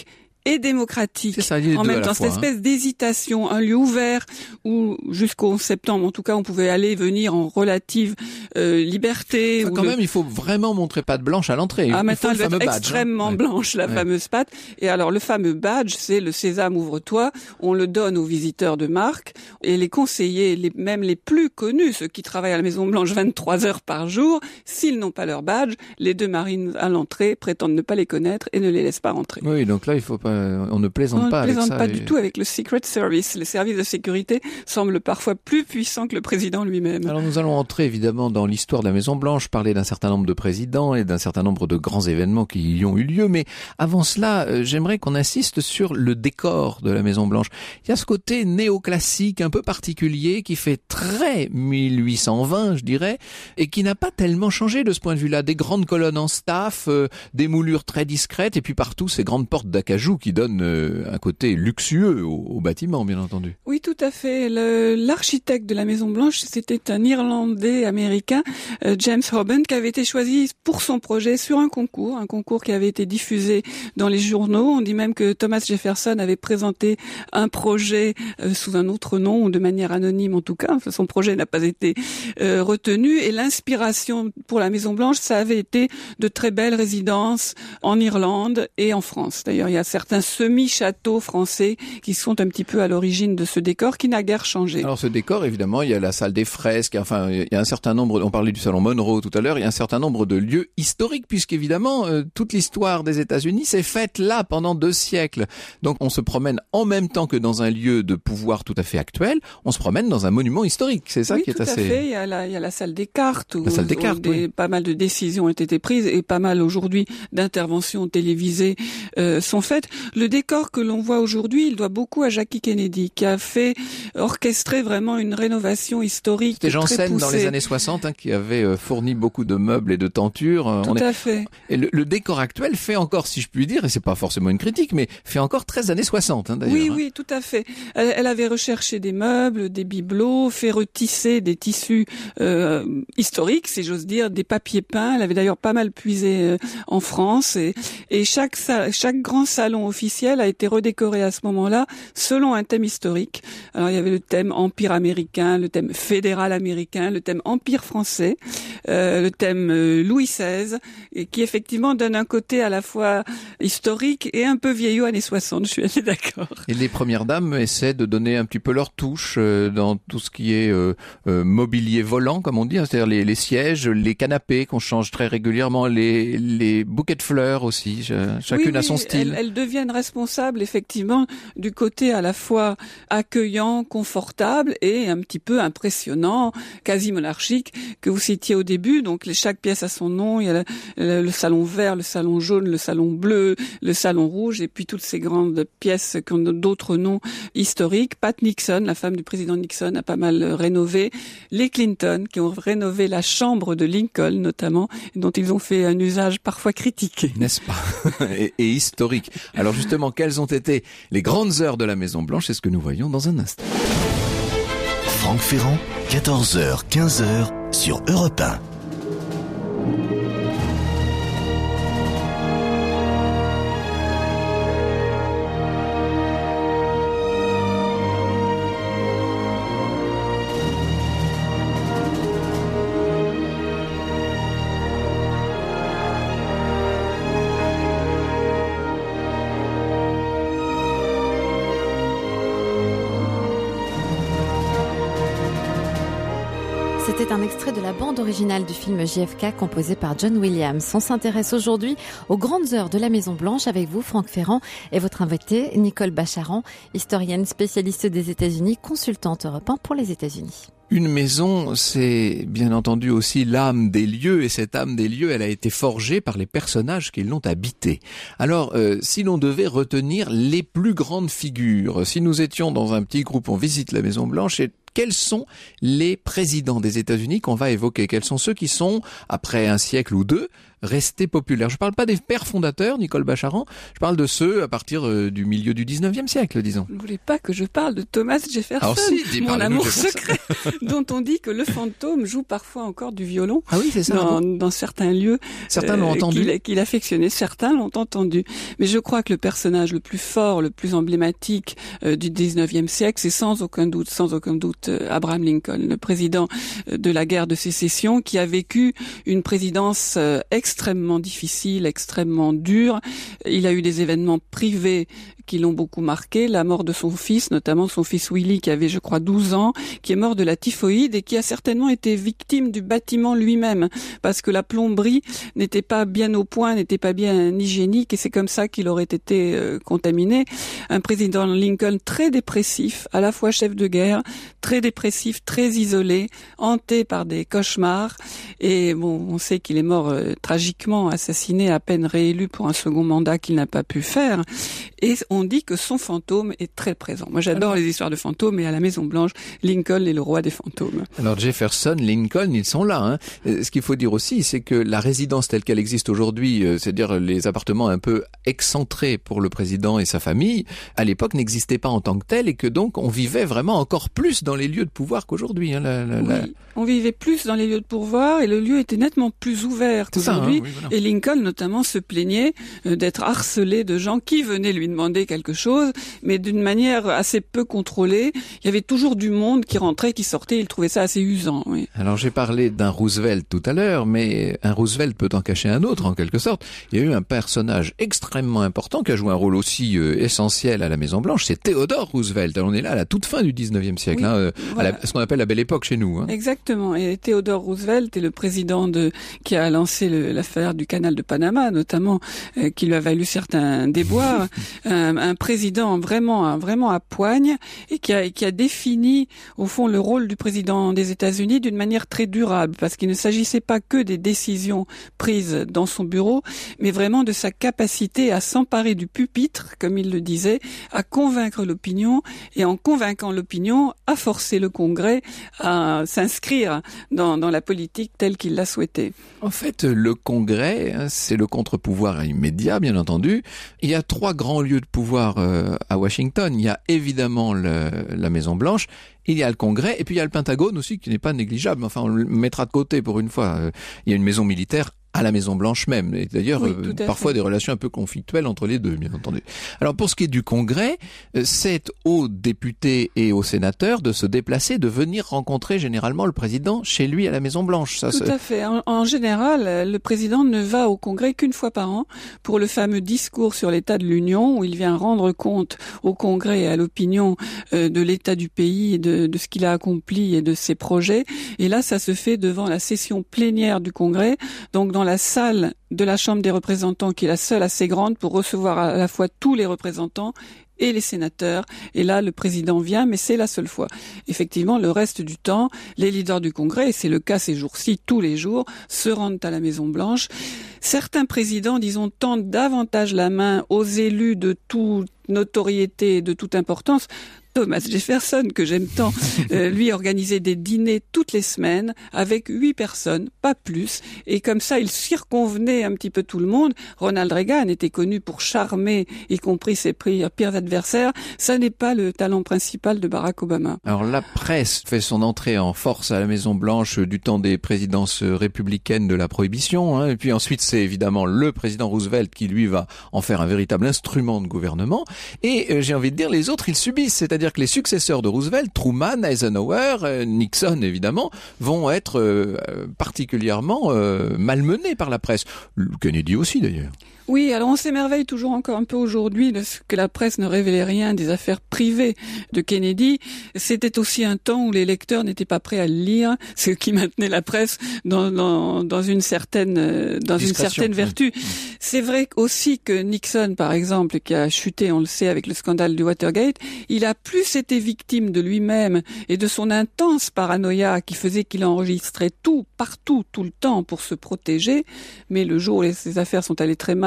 et démocratique. C'est ça, il y a les en deux même à la temps, fois, cette espèce d'hésitation, un lieu ouvert où jusqu'au onze septembre, en tout cas, on pouvait aller et venir en relative euh, liberté. Enfin, quand le... même, il faut vraiment montrer patte blanche à l'entrée. Ah, il maintenant, faut elle va être badge, extrêmement hein. blanche, la ouais. fameuse patte. Et alors, le fameux badge, c'est le Sésame, ouvre-toi. On le donne aux visiteurs de marque et les conseillers, les, même les plus connus, ceux qui travaillent à la Maison-Blanche vingt-trois heures par jour, s'ils n'ont pas leur badge, les deux marines à l'entrée prétendent ne pas les connaître et ne les laissent pas rentrer. Oui, donc là, il faut pas, on ne plaisante on pas ne plaisante avec ça. pas et... du tout avec le Secret Service. Les services de sécurité semblent parfois plus puissants que le président lui-même. Alors nous allons entrer évidemment dans l'histoire de la Maison-Blanche, parler d'un certain nombre de présidents et d'un certain nombre de grands événements qui y ont eu lieu. Mais avant cela, euh, j'aimerais qu'on insiste sur le décor de la Maison-Blanche. Il y a ce côté néoclassique un peu particulier qui fait très mille huit cent vingt, je dirais, et qui n'a pas tellement changé de ce point de vue-là. Des grandes colonnes en staff, euh, des moulures très discrètes, et puis partout ces grandes portes d'acajou qui donnent euh, un côté luxueux au, au bâtiment, bien entendu. Oui, tout à fait. Le, l'architecte de la Maison-Blanche, c'était un Irlandais américain, euh, James Hoban, qui avait été choisi pour son projet sur un concours, un concours qui avait été diffusé dans les journaux. On dit même que Thomas Jefferson avait présenté un projet euh, sous un autre nom, ou de manière anonyme en tout cas. Enfin, son projet n'a pas été euh, retenu. Et l'inspiration pour la Maison-Blanche, ça avait été de très belles résidences en Irlande et en France. D'ailleurs, il y a certains semi-châteaux français qui sont un petit peu à l'origine de ce décor qui n'a guère changé. Alors ce décor, évidemment, il y a la salle des fresques, enfin, il y a un certain nombre, on parlait du salon Monroe tout à l'heure, il y a un certain nombre de lieux historiques, puisqu'évidemment, euh, toute l'histoire des États-Unis s'est faite là pendant deux siècles. Donc on se promène en même temps que dans un lieu de pouvoir tout à fait actuel, on se promène dans un monument historique. C'est ça oui, qui est tout assez... à fait. Il y a la, il y a la salle des cartes où, la salle des où cartes, des, oui. pas mal de décisions ont été prises et pas mal aujourd'hui d'interventions télévisées euh, sont faites. Le décor que l'on voit aujourd'hui, il doit beaucoup à Jackie Kennedy, qui a fait orchestrer vraiment une rénovation historique. C'était Jean très Sen poussée. dans les années soixante hein, qui avait euh, fourni beaucoup de meubles et de tentures. Euh, Tout on est... à fait. Et le, le décor actuel fait encore, si je puis dire, et c'est pas forcément une critique, mais fait encore très années soixante hein, d'ailleurs. Oui, hein. oui, tout à fait. Elle, elle avait recherché des meubles, des bibelots, fait retisser des tissus euh, historiques, si j'ose dire, des papiers peints. Elle avait d'ailleurs pas mal puisé euh, en France et, et chaque sa- chaque grand salon officiel a été redécoré à ce moment-là selon un thème historique. Alors il y avait le thème Empire américain, le thème fédéral américain, le thème Empire français, euh, le thème euh, Louis seize, et qui effectivement donne un côté à la fois historique et un peu vieillot années soixante. Je suis assez d'accord. Et les premières dames essaient de donner un petit peu leur touche euh, dans tout ce qui est euh, euh, mobilier volant, comme on dit, hein, c'est-à-dire les, les sièges, les canapés qu'on change très régulièrement, les, les bouquets de fleurs aussi, chacune oui, a son oui, style. Elles, elles deviennent responsables effectivement du côté à la fois accueillant, confortable et un petit peu impressionnant, quasi monarchique que vous citiez au début. Donc les, chaque pièce a son nom. Il y a le, le, le salon vert, le salon jaune, le salon bleu, le salon rouge et puis toutes ces grandes pièces qui ont d'autres noms historiques. Pat Nixon, la femme du président Nixon, a pas mal rénové. Les Clinton qui ont rénové la chambre de Lincoln notamment, dont ils ont fait un usage parfois critiqué. N'est-ce pas et, et historique. Alors justement, quelles ont été les grandes heures de la Maison-Blanche? C'est ce que nous voyons dans un instant. Franck Ferrand, quatorze heures quinze heures sur Europe un. C'était un extrait de la bande originale du film J F K composé par John Williams. On s'intéresse aujourd'hui aux grandes heures de la Maison-Blanche avec vous, Franck Ferrand, et votre invitée, Nicole Bacharan, historienne spécialiste des États-Unis, consultante Europe un pour les États-Unis. Une maison, c'est bien entendu aussi l'âme des lieux, et cette âme des lieux, elle a été forgée par les personnages qui l'ont habitée. Alors, euh, si l'on devait retenir les plus grandes figures, si nous étions dans un petit groupe, on visite la Maison-Blanche, et quels sont les présidents des États-Unis qu'on va évoquer? Quels sont ceux qui sont, après un siècle ou deux, restés populaires. Je ne parle pas des pères fondateurs, Nicole Bacharan, je parle de ceux à partir euh, du milieu du dix-neuvième siècle, disons. Vous ne voulez pas que je parle de Thomas Jefferson, Alors, si, mon amour secret, dont on dit que le fantôme joue parfois encore du violon. Ah oui, c'est ça. Dans, dans certains lieux. Certains euh, l'ont entendu. Qu'il, qu'il affectionnait, certains l'ont entendu. Mais je crois que le personnage le plus fort, le plus emblématique euh, du dix-neuvième siècle, c'est sans aucun doute, sans aucun doute, euh, Abraham Lincoln, le président euh, de la guerre de sécession, qui a vécu une présidence euh, extrêmement difficile, extrêmement dure. Il a eu des événements privés qui l'ont beaucoup marqué, la mort de son fils, notamment son fils Willie, qui avait, je crois, douze ans, qui est mort de la typhoïde et qui a certainement été victime du bâtiment lui-même, parce que la plomberie n'était pas bien au point, n'était pas bien hygiénique, et c'est comme ça qu'il aurait été euh, contaminé. Un président Lincoln très dépressif, à la fois chef de guerre, très dépressif, très isolé, hanté par des cauchemars, et bon, on sait qu'il est mort euh, tragiquement, assassiné, à peine réélu pour un second mandat qu'il n'a pas pu faire, et on dit que son fantôme est très présent. Moi, j'adore les histoires de fantômes, et à la Maison-Blanche, Lincoln est le roi des fantômes. Alors Jefferson, Lincoln, ils sont là. Hein. Ce qu'il faut dire aussi, c'est que la résidence telle qu'elle existe aujourd'hui, c'est-à-dire les appartements un peu excentrés pour le président et sa famille, à l'époque n'existaient pas en tant que tels, et que donc on vivait vraiment encore plus dans les lieux de pouvoir qu'aujourd'hui. Hein, la, la, oui, la... on vivait plus dans les lieux de pouvoir, et le lieu était nettement plus ouvert qu'aujourd'hui. Hein, oui, voilà. Et Lincoln, notamment, se plaignait d'être harcelé de gens qui venaient lui demander quelque chose, mais d'une manière assez peu contrôlée. Il y avait toujours du monde qui rentrait, qui sortait, il trouvait ça assez usant. Oui. Alors j'ai parlé d'un Roosevelt tout à l'heure, mais un Roosevelt peut en cacher un autre en quelque sorte. Il y a eu un personnage extrêmement important qui a joué un rôle aussi euh, essentiel à la Maison-Blanche, c'est Theodore Roosevelt. Alors on est là à la toute fin du dix-neuvième siècle, oui, hein, euh, voilà. à, la, à ce qu'on appelle la Belle Époque chez nous. Hein. Exactement, et Theodore Roosevelt est le président de qui a lancé le, l'affaire du canal de Panama, notamment, euh, qui lui a valu certains déboires. un, un président vraiment, vraiment à poigne, et qui a, qui a défini au fond le rôle du président des États-Unis d'une manière très durable, parce qu'il ne s'agissait pas que des décisions prises dans son bureau, mais vraiment de sa capacité à s'emparer du pupitre, comme il le disait, à convaincre l'opinion, et en convainquant l'opinion, à forcer le Congrès à s'inscrire dans, dans la politique telle qu'il l'a souhaité. En fait, le Congrès, c'est le contre-pouvoir immédiat, bien entendu. Il y a trois grands lieux de pouvoir euh, à Washington. Il y a évidemment le, la Maison-Blanche, il y a le Congrès, et puis il y a le Pentagone aussi, qui n'est pas négligeable. Enfin, on le mettra de côté pour une fois. Il y a une maison militaire à la Maison-Blanche même. Et d'ailleurs, oui, euh, parfois fait. Des relations un peu conflictuelles entre les deux, bien entendu. Alors, pour ce qui est du Congrès, c'est aux députés et aux sénateurs de se déplacer, de venir rencontrer généralement le président chez lui à la Maison-Blanche. Ça, Tout c'est... à fait. En, en général, le président ne va au Congrès qu'une fois par an pour le fameux discours sur l'état de l'Union, où il vient rendre compte au Congrès et à l'opinion euh, de l'état du pays et de, de ce qu'il a accompli et de ses projets. Et là, ça se fait devant la session plénière du Congrès, donc dans la salle de la Chambre des représentants, qui est la seule assez grande pour recevoir à la fois tous les représentants et les sénateurs. Et là, le président vient, mais c'est la seule fois. Effectivement, le reste du temps, les leaders du Congrès, et c'est le cas ces jours-ci, tous les jours, se rendent à la Maison-Blanche. Certains présidents, disons, tendent davantage la main aux élus de toute notoriété, de toute importance. Thomas Jefferson, que j'aime tant, euh, lui organisait des dîners toutes les semaines avec huit personnes, pas plus, et comme ça il circonvenait un petit peu tout le monde. Ronald Reagan était connu pour charmer, y compris ses pires adversaires. Ça n'est pas le talent principal de Barack Obama. Alors la presse fait son entrée en force à la Maison-Blanche du temps des présidences républicaines de la Prohibition, hein, et puis ensuite c'est évidemment le président Roosevelt qui lui va en faire un véritable instrument de gouvernement, et euh, j'ai envie de dire les autres ils subissent, c'est-à-dire que les successeurs de Roosevelt, Truman, Eisenhower, Nixon évidemment, vont être euh, particulièrement euh, malmenés par la presse. Kennedy aussi d'ailleurs. Oui, alors on s'émerveille toujours encore un peu aujourd'hui de ce que la presse ne révélait rien des affaires privées de Kennedy. C'était aussi un temps où les lecteurs n'étaient pas prêts à le lire, ce qui maintenait la presse dans, dans, dans une certaine, dans une certaine vertu. Oui. C'est vrai aussi que Nixon, par exemple, qui a chuté, on le sait, avec le scandale du Watergate, il a plus été victime de lui-même et de son intense paranoïa qui faisait qu'il enregistrait tout, partout, tout le temps pour se protéger. Mais le jour où ces affaires sont allées très mal,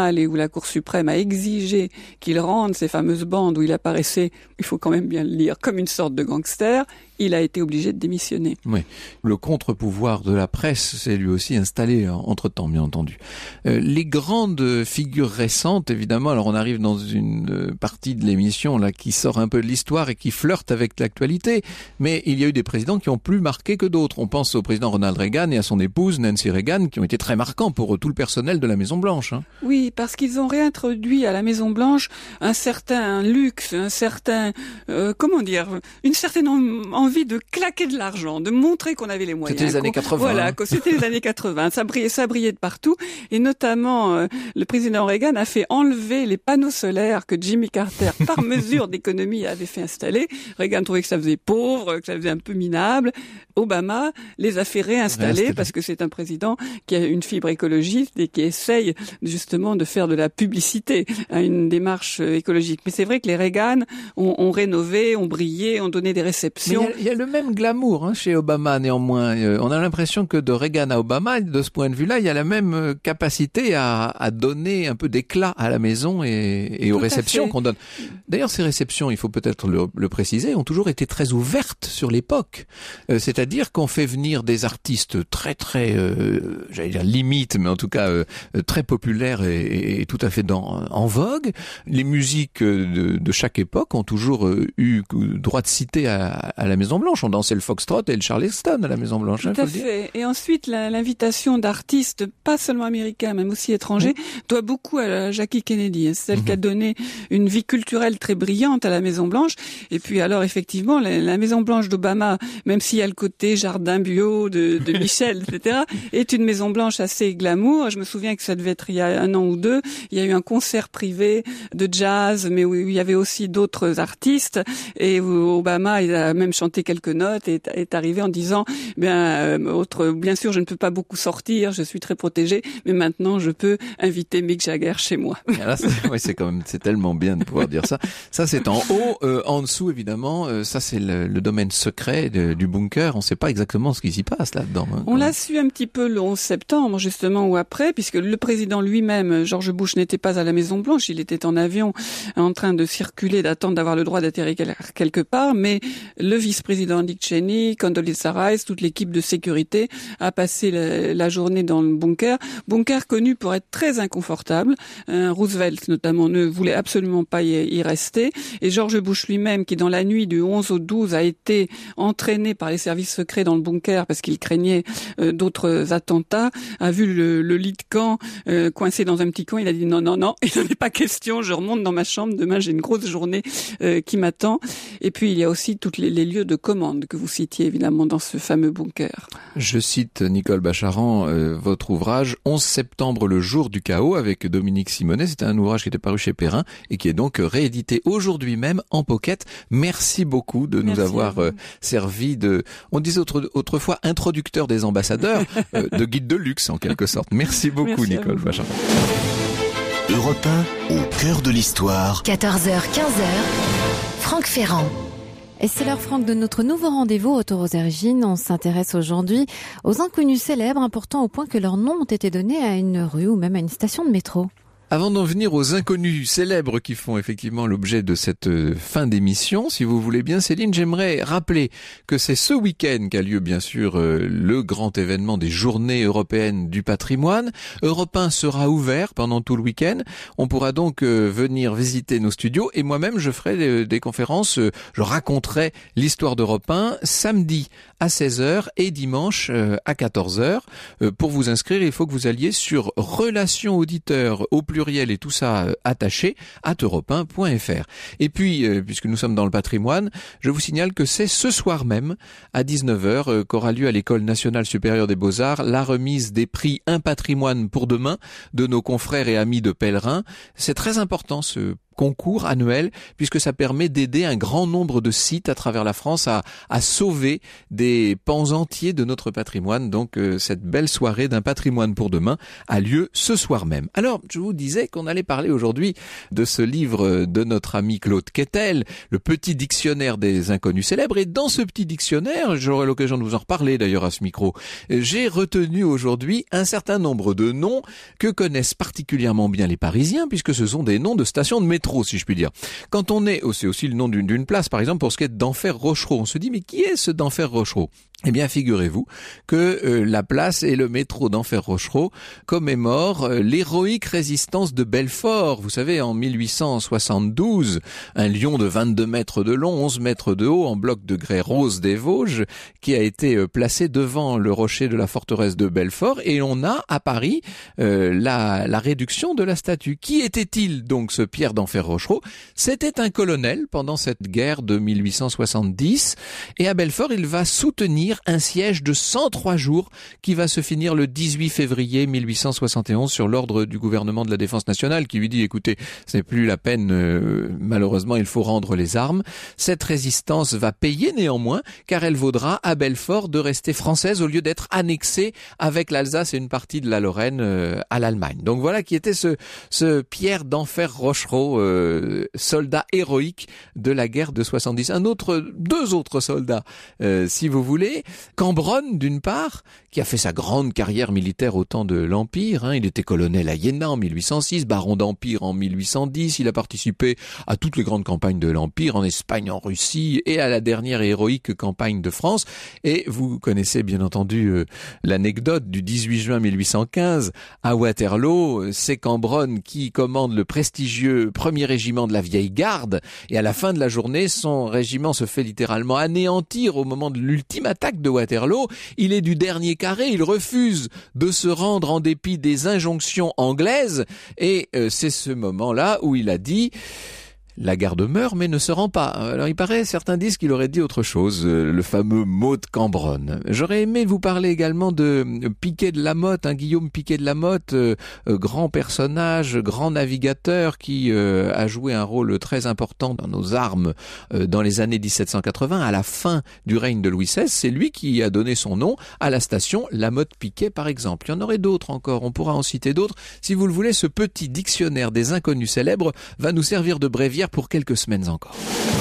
tribunal et où la Cour suprême a exigé qu'il rende ces fameuses bandes où il apparaissait, il faut quand même bien le lire, comme une sorte de gangster, il a été obligé de démissionner. Oui, le contre-pouvoir de la presse s'est lui aussi installé entre-temps, bien entendu. Euh, les grandes figures récentes, évidemment, alors on arrive dans une partie de l'émission là qui sort un peu de l'histoire et qui flirte avec l'actualité, mais il y a eu des présidents qui ont plus marqué que d'autres. On pense au président Ronald Reagan et à son épouse Nancy Reagan, qui ont été très marquants pour tout le personnel de la Maison-Blanche. Hein. Oui, parce qu'ils ont réintroduit à la Maison-Blanche un certain luxe, un certain, euh, comment dire, une certaine envie envie de claquer de l'argent, de montrer qu'on avait les moyens. C'était les années quatre-vingts. Voilà, que c'était les années quatre-vingts. Ça brillait, ça brillait de partout. Et notamment, euh, le président Reagan a fait enlever les panneaux solaires que Jimmy Carter, par mesure d'économie, avait fait installer. Reagan trouvait que ça faisait pauvre, que ça faisait un peu minable. Obama les a fait réinstaller Reste parce que c'est un président qui a une fibre écologiste et qui essaye justement de faire de la publicité à une démarche écologique. Mais c'est vrai que les Reagan ont, ont rénové, ont brillé, ont donné des réceptions. Mais il y, y a le même glamour hein, chez Obama néanmoins. Euh, on a l'impression que de Reagan à Obama, de ce point de vue-là, il y a la même capacité à, à donner un peu d'éclat à la maison et, et aux réceptions qu'on donne. D'ailleurs, ces réceptions, il faut peut-être le, le préciser, ont toujours été très ouvertes sur l'époque. Euh, c'est-à-dire qu'on fait venir des artistes très très, euh, j'allais dire limite, mais en tout cas euh, très populaires et, et tout à fait dans, en vogue. Les musiques de, de chaque époque ont toujours euh, eu droit de citer à, à la Maison-Blanche. On dansait le foxtrot et le charleston à la Maison-Blanche. Tout hein, à fait. Et ensuite, la, l'invitation d'artistes, pas seulement américains, même aussi étrangers, mmh. doit beaucoup à Jackie Kennedy. C'est celle mmh. qui a donné une vie culturelle très brillante à la Maison-Blanche. Et puis alors, effectivement, la, la Maison-Blanche d'Obama, même s'il y a le côté jardin bio de, de Michel, et cetera, est une Maison-Blanche assez glamour. Je me souviens que ça devait être il y a un an ou deux. Il y a eu un concert privé de jazz, mais où il y avait aussi d'autres artistes. Et où Obama, il a même chanté quelques notes et est arrivé en disant, bien, euh, autre, bien sûr, je ne peux pas beaucoup sortir, je suis très protégé, mais maintenant, je peux inviter Mick Jagger chez moi. Là, c'est, ouais, c'est quand même, c'est tellement bien de pouvoir dire ça. Ça, c'est en haut, euh, en dessous, évidemment, euh, ça, c'est le, le domaine secret de, du bunker. On ne sait pas exactement ce qui s'y passe là-dedans. Hein, On l'a su un petit peu le onze septembre, justement, ou après, puisque le président lui-même, George Bush, n'était pas à la Maison-Blanche, il était en avion, en train de circuler, d'attendre d'avoir le droit d'atterrir quelque part, mais le vice-président Dick Cheney, Condoleezza Rice, toute l'équipe de sécurité a passé la, la journée dans le bunker. Bunker connu pour être très inconfortable. Euh, Roosevelt, notamment, ne voulait absolument pas y, y rester. Et George Bush lui-même, qui dans la nuit du onze au douze a été entraîné par les services secrets dans le bunker parce qu'il craignait euh, d'autres attentats, a vu le, le lit de camp euh, coincé dans un petit coin. Il a dit non, non, non, il n'en est pas question. Je remonte dans ma chambre. Demain, j'ai une grosse journée euh, qui m'attend. Et puis, il y a aussi tous les, les lieux de commande que vous citiez évidemment dans ce fameux bunker. Je cite Nicole Bacharan, euh, votre ouvrage onze septembre, le jour du chaos avec Dominique Simonet. C'était un ouvrage qui était paru chez Perrin et qui est donc réédité aujourd'hui même en pocket. Merci beaucoup de Merci nous avoir euh, servi de, on disait autre, autrefois, introducteur des ambassadeurs, euh, de guide de luxe en quelque sorte. Merci beaucoup Merci Nicole Bacharan. Europe un, au cœur de l'histoire. quatorze heures quinze, Franck Ferrand. Et c'est l'heure, Franck, de notre nouveau rendez-vous Retour aux origines. On s'intéresse aujourd'hui aux inconnus célèbres, importants au point que leurs noms ont été donnés à une rue ou même à une station de métro. Avant d'en venir aux inconnus célèbres qui font effectivement l'objet de cette fin d'émission, si vous voulez bien, Céline, j'aimerais rappeler que c'est ce week-end qu'a lieu bien sûr le grand événement des Journées européennes du patrimoine. Europe un sera ouvert pendant tout le week-end. On pourra donc venir visiter nos studios et moi-même je ferai des conférences, je raconterai l'histoire d'Europe un samedi à seize heures et dimanche à quatorze heures. Pour vous inscrire, il faut que vous alliez sur relations auditeurs au plus pluriel et tout ça euh, attaché, at europe un point f r. Et puis, euh, puisque nous sommes dans le patrimoine, je vous signale que c'est ce soir même, à dix-neuf heures, euh, qu'aura lieu à l'École nationale supérieure des beaux-arts la remise des prix Un patrimoine pour demain de nos confrères et amis de Pèlerins. C'est très important ce concours annuel, puisque ça permet d'aider un grand nombre de sites à travers la France à, à sauver des pans entiers de notre patrimoine. Donc euh, cette belle soirée d'un patrimoine pour demain a lieu ce soir même. Alors, je vous disais qu'on allait parler aujourd'hui de ce livre de notre ami Claude Quetel, le petit dictionnaire des inconnus célèbres. Et dans ce petit dictionnaire, j'aurai l'occasion de vous en reparler d'ailleurs à ce micro, j'ai retenu aujourd'hui un certain nombre de noms que connaissent particulièrement bien les Parisiens, puisque ce sont des noms de stations de métro, si je puis dire. Quand on est, oh, c'est aussi le nom d'une, d'une place, par exemple, pour ce qui est d'Enfer Rochereau. On se dit, mais qui est ce d'Enfer Rochereau ? Eh bien, figurez-vous que euh, la place et le métro d'Enfer Rochereau commémorent euh, l'héroïque résistance de Belfort. Vous savez, en mille huit cent soixante-douze, un lion de vingt-deux mètres de long, onze mètres de haut, en bloc de grès rose des Vosges, qui a été euh, placé devant le rocher de la forteresse de Belfort, et on a à Paris euh, la, la réduction de la statue. Qui était-il donc, ce Pierre d'Enfer Rochereau ? C'était un colonel pendant cette guerre de mille huit cent soixante-dix, et à Belfort, il va soutenir un siège de cent trois jours qui va se finir le dix-huit février mille huit cent soixante et onze sur l'ordre du gouvernement de la Défense nationale qui lui dit, écoutez, c'est plus la peine, euh, malheureusement il faut rendre les armes. Cette résistance va payer néanmoins, car elle vaudra à Belfort de rester française au lieu d'être annexée avec l'Alsace et une partie de la Lorraine euh, à l'Allemagne. Donc voilà qui était ce, ce Pierre d'Enfer Rochereau, euh, soldat héroïque de la guerre de soixante-dix. Un autre, deux autres soldats, euh, si vous voulez. Cambronne, d'une part, qui a fait sa grande carrière militaire au temps de l'Empire. Hein. Il était colonel à Iéna en mille huit cent six, baron d'Empire en mille huit cent dix. Il a participé à toutes les grandes campagnes de l'Empire, en Espagne, en Russie, et à la dernière et héroïque campagne de France. Et vous connaissez bien entendu euh, l'anecdote du dix-huit juin mille huit cent quinze à Waterloo. C'est Cambronne qui commande le prestigieux premier régiment de la Vieille Garde. Et à la fin de la journée, son régiment se fait littéralement anéantir au moment de l'ultime attaque de Waterloo. Il est du dernier carré, il refuse de se rendre en dépit des injonctions anglaises, et euh, c'est ce moment-là où il a dit: la garde meurt mais ne se rend pas. Alors il paraît, certains disent qu'il aurait dit autre chose, euh, le fameux mot de Cambronne. J'aurais aimé vous parler également de Piquet de la Motte, hein, Guillaume Piquet de la Motte, euh, euh, grand personnage, grand navigateur qui euh, a joué un rôle très important dans nos armes euh, dans les années dix-sept cent quatre-vingts, à la fin du règne de Louis seize. C'est lui qui a donné son nom à la station La Motte-Piquet, par exemple. Il y en aurait d'autres encore, on pourra en citer d'autres. Si vous le voulez, ce petit dictionnaire des inconnus célèbres va nous servir de bréviaire pour quelques semaines encore.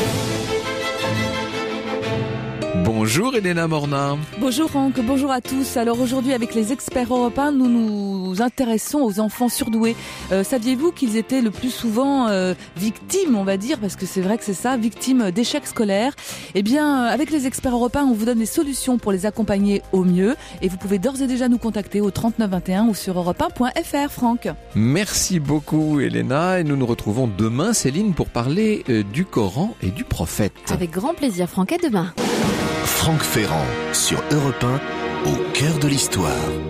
Bonjour Elena Morna. Bonjour Franck, bonjour à tous. Alors aujourd'hui avec les experts européens, nous nous intéressons aux enfants surdoués. Euh, saviez-vous qu'ils étaient le plus souvent euh, victimes, on va dire, parce que c'est vrai que c'est ça, victimes d'échecs scolaires. Eh bien, avec les experts européens, on vous donne des solutions pour les accompagner au mieux. Et vous pouvez d'ores et déjà nous contacter au trente-neuf vingt et un ou sur europe un point f r, Franck. Merci beaucoup Elena, et nous nous retrouvons demain, Céline, pour parler euh, du Coran et du prophète. Avec grand plaisir, Franck, à demain. Franck Ferrand sur Europe un, au cœur de l'histoire.